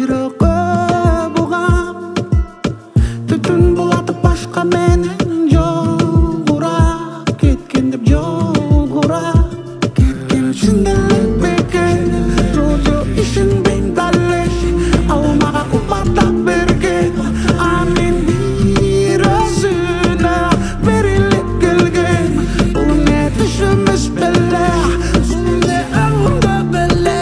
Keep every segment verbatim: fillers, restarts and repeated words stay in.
бирөккө бугам түтүн булатып башка менен жолгура кеткен деп жолгура кеткен чын эле бекен жолжо ишенбейм дале ал мага кубаттап берген анын бир өзүнө берилип келген бул эмне түш эмес беле эмне аңда беле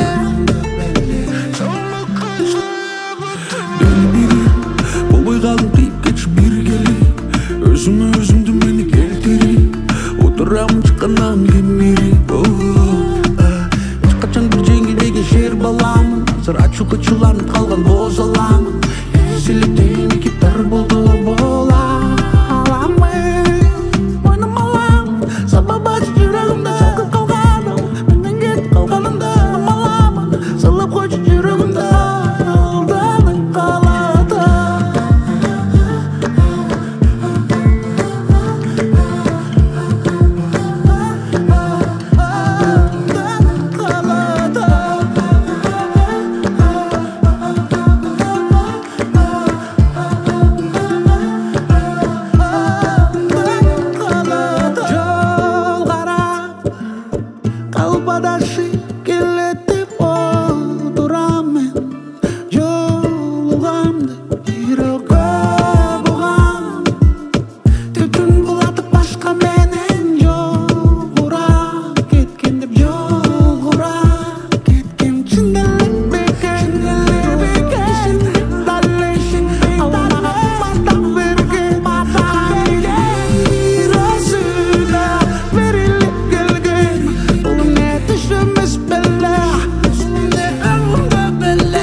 болбой калдым кыйып кетиш бир келип өзүмө өзүмдү мени келтирип отурам чыккандан кемирип эч качан бир жеңилбеген шер баламын азыр ачуу кычууланып калган боз аламын эзилип гитар болду бола аламын ойномалам сабабы жүрөгүмдө чалкып калганым менен кетип калганымда амаламын сыйлап койчу жүрөгүмдө алданып калат адашып келет деп отурам мен жолугамды бирөккө бугам түтүн булатып башка менен жолгура кеткен деп жолгура кеткен чын эле бекен дале ал мага кубаттап берген бир өзүнө берилип келген бул эмне түш эмес беле эмне аңда беле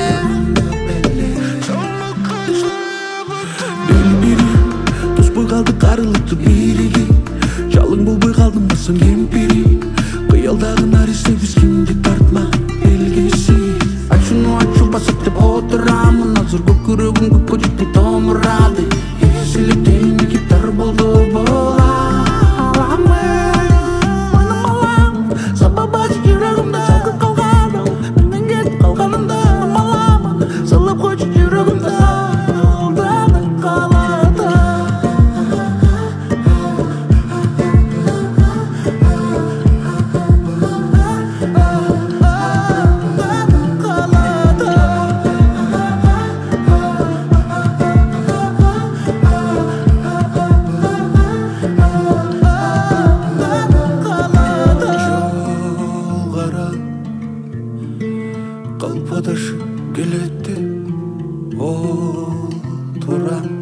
туспой калдык арылыктуу бириги жалың болбой калдым басым кемпири кыялдагы нарисе биз кимди тартмак белгиси ачууну ачуу басып деп отурамын азыр көкүрөгүм көккө жетпей томурады эзилип гитар болду бола аламын ойномалам сабабы жүрөгүмдө чалкып калганым менен кетип калганымда амаламын сыйлап койчу жүрөгүмдө алданып калат калп адашып келет деп отурам